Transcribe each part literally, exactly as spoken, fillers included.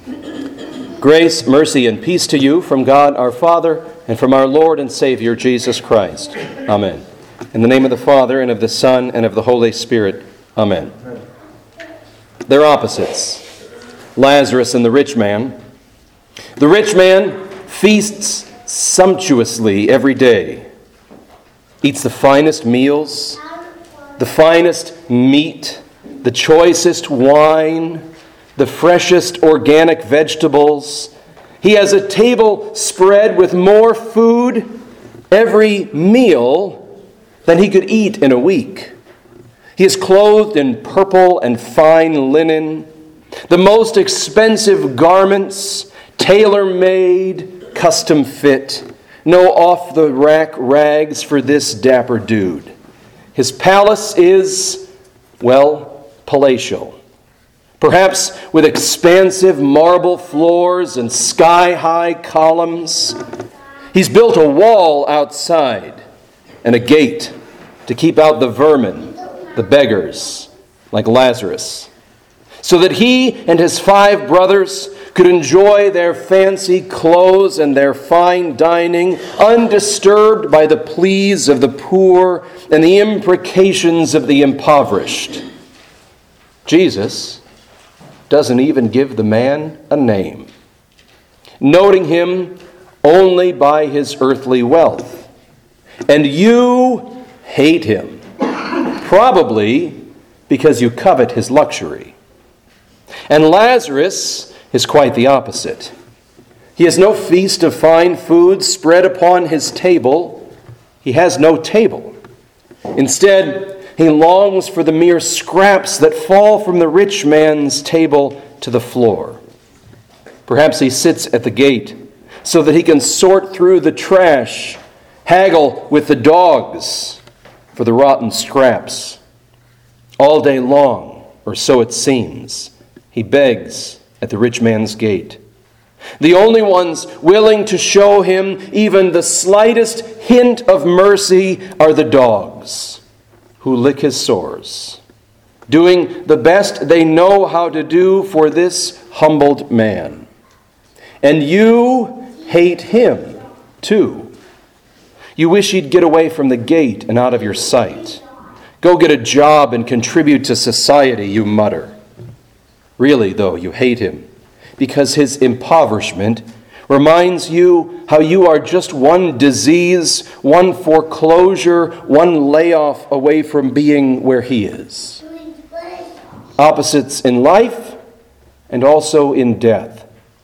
Grace, mercy, and peace to you from God our Father and from our Lord and Savior Jesus Christ. Amen. In the name of the Father, and of the Son, and of the Holy Spirit. Amen. They're opposites. Lazarus and the rich man. The rich man feasts sumptuously every day. Eats the finest meals, the finest meat, the choicest wine, the freshest organic vegetables. He has a table spread with more food every meal than he could eat in a week. He is clothed in purple and fine linen, the most expensive garments, tailor-made, custom fit. No off-the-rack rags for this dapper dude. His palace is, well, palatial. Perhaps with expansive marble floors and sky-high columns. He's built a wall outside and a gate to keep out the vermin, the beggars, like Lazarus, so that he and his five brothers could enjoy their fancy clothes and their fine dining undisturbed by the pleas of the poor and the imprecations of the impoverished. Jesus doesn't even give the man a name, noting him only by his earthly wealth. And you hate him, probably because you covet his luxury. And Lazarus is quite the opposite. He has no feast of fine food spread upon his table. He has no table. Instead, he longs for the mere scraps that fall from the rich man's table to the floor. Perhaps he sits at the gate so that he can sort through the trash, haggle with the dogs for the rotten scraps. All day long, or so it seems, he begs at the rich man's gate. The only ones willing to show him even the slightest hint of mercy are the dogs, who lick his sores, doing the best they know how to do for this humbled man. And you hate him, too. You wish he'd get away from the gate and out of your sight. Go get a job and contribute to society, you mutter. Really, though, you hate him because his impoverishment reminds you how you are just one disease, one foreclosure, one layoff away from being where he is. Opposites in life and also in death.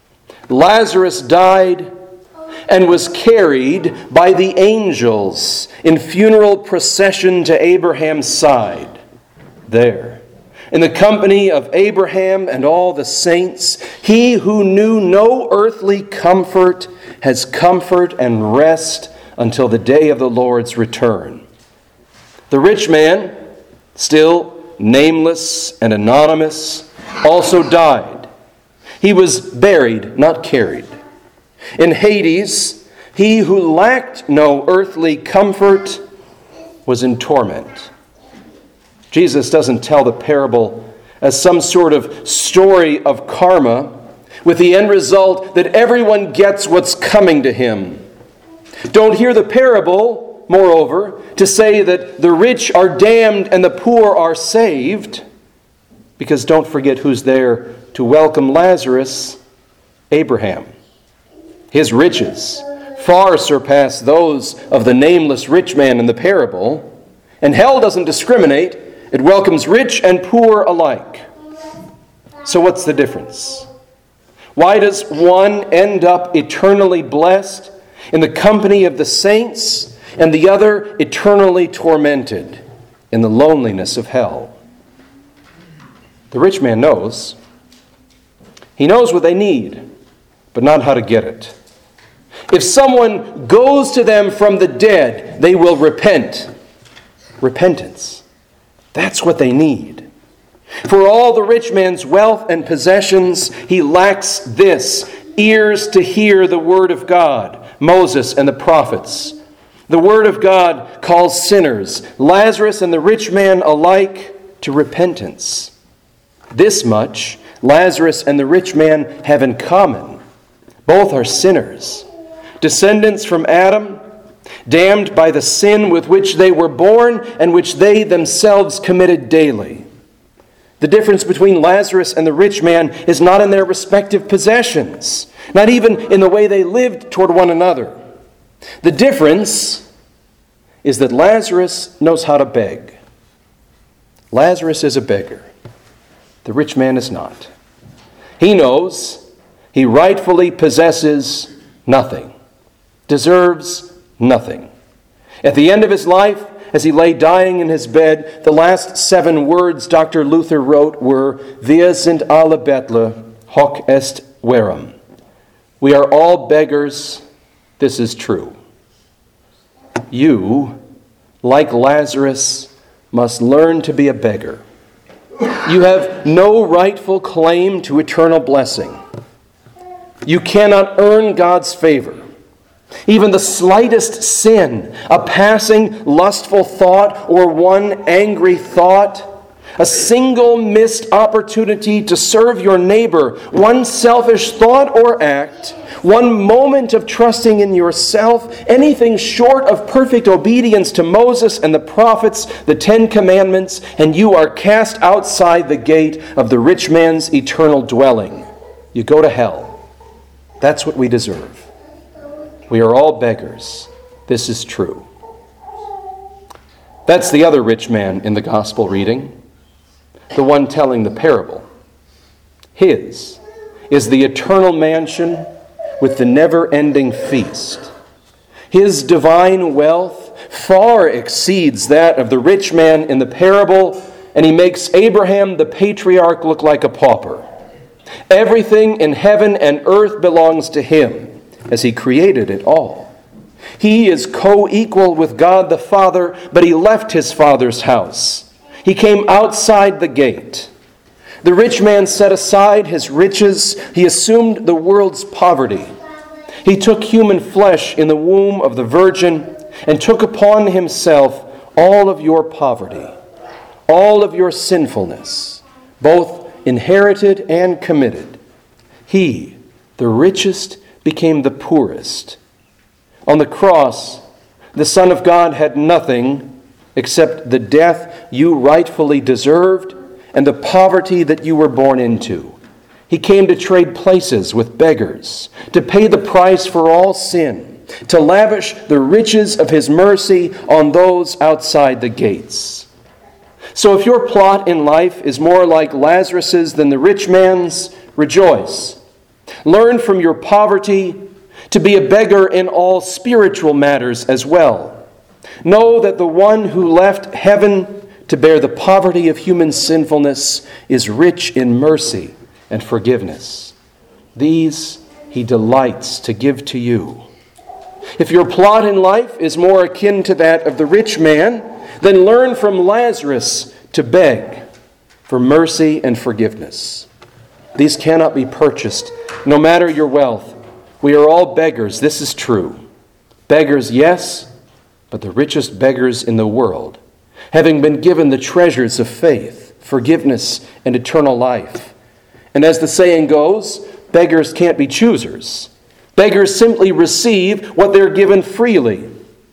Lazarus died and was carried by the angels in funeral procession to Abraham's side. There, in the company of Abraham and all the saints, he who knew no earthly comfort has comfort and rest until the day of the Lord's return. The rich man, still nameless and anonymous, also died. He was buried, not carried. In Hades, he who lacked no earthly comfort was in torment. Jesus doesn't tell the parable as some sort of story of karma with the end result that everyone gets what's coming to him. Don't hear the parable, moreover, to say that the rich are damned and the poor are saved, because don't forget who's there to welcome Lazarus: Abraham. His riches far surpass those of the nameless rich man in the parable, and hell doesn't discriminate. It welcomes rich and poor alike. So what's the difference? Why does one end up eternally blessed in the company of the saints and the other eternally tormented in the loneliness of hell? The rich man knows. He knows what they need, but not how to get it. If someone goes to them from the dead, they will repent. Repentance. That's what they need. For all the rich man's wealth and possessions, he lacks this: ears to hear the word of God, Moses and the prophets. The word of God calls sinners, Lazarus and the rich man alike, to repentance. This much Lazarus and the rich man have in common. Both are sinners, descendants from Adam, damned by the sin with which they were born and which they themselves committed daily. The difference between Lazarus and the rich man is not in their respective possessions, not even in the way they lived toward one another. The difference is that Lazarus knows how to beg. Lazarus is a beggar. The rich man is not. He knows he rightfully possesses nothing, deserves nothing. At the end of his life, as he lay dying in his bed, the last seven words Doctor Luther wrote were, Wir sind alle Bettler, hoc est verum. We are all beggars, this is true. You, like Lazarus, must learn to be a beggar. You have no rightful claim to eternal blessing. You cannot earn God's favor. Even the slightest sin, a passing lustful thought or one angry thought, a single missed opportunity to serve your neighbor, one selfish thought or act, one moment of trusting in yourself, anything short of perfect obedience to Moses and the prophets, the Ten Commandments, and you are cast outside the gate of the rich man's eternal dwelling. You go to hell. That's what we deserve. We are all beggars. This is true. That's the other rich man in the gospel reading, the one telling the parable. His is the eternal mansion with the never-ending feast. His divine wealth far exceeds that of the rich man in the parable, and he makes Abraham the patriarch look like a pauper. Everything in heaven and earth belongs to him, as he created it all. He is co-equal with God the Father, but he left his Father's house. He came outside the gate. The rich man set aside his riches. He assumed the world's poverty. He took human flesh in the womb of the Virgin and took upon himself all of your poverty, all of your sinfulness, both inherited and committed. He, the richest, became the poorest. On the cross, the Son of God had nothing except the death you rightfully deserved and the poverty that you were born into. He came to trade places with beggars, to pay the price for all sin, to lavish the riches of his mercy on those outside the gates. So if your plot in life is more like Lazarus's than the rich man's, rejoice. Learn from your poverty to be a beggar in all spiritual matters as well. Know that the one who left heaven to bear the poverty of human sinfulness is rich in mercy and forgiveness. These he delights to give to you. If your plot in life is more akin to that of the rich man, then learn from Lazarus to beg for mercy and forgiveness. These cannot be purchased, no matter your wealth. We are all beggars, this is true. Beggars, yes, but the richest beggars in the world, having been given the treasures of faith, forgiveness, and eternal life. And as the saying goes, beggars can't be choosers. Beggars simply receive what they're given freely.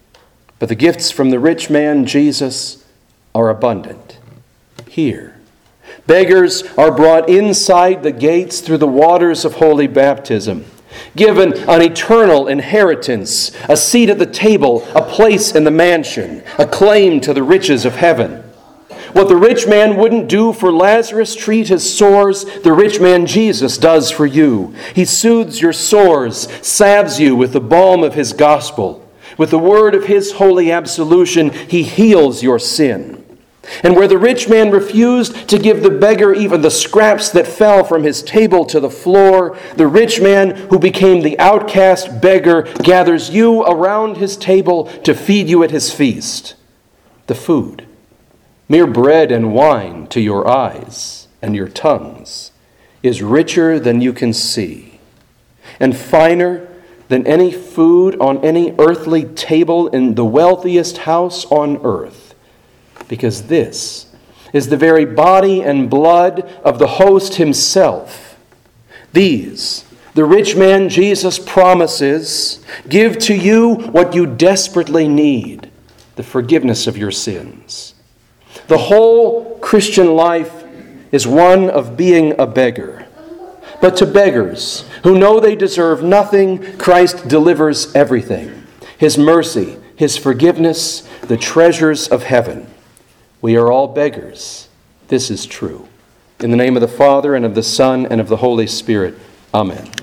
But the gifts from the rich man, Jesus, are abundant. Here, beggars are brought inside the gates through the waters of holy baptism, given an eternal inheritance, a seat at the table, a place in the mansion, a claim to the riches of heaven. What the rich man wouldn't do for Lazarus, treat his sores, the rich man Jesus does for you. He soothes your sores, salves you with the balm of his gospel. With the word of his holy absolution, he heals your sin. And where the rich man refused to give the beggar even the scraps that fell from his table to the floor, the rich man who became the outcast beggar gathers you around his table to feed you at his feast. The food, mere bread and wine to your eyes and your tongues, is richer than you can see, and finer than any food on any earthly table in the wealthiest house on earth. Because this is the very body and blood of the host himself. These, the rich man Jesus promises, give to you what you desperately need, the forgiveness of your sins. The whole Christian life is one of being a beggar. But to beggars who know they deserve nothing, Christ delivers everything. His mercy, His forgiveness, the treasures of heaven. We are all beggars. This is true. In the name of the Father, and of the Son, and of the Holy Spirit. Amen.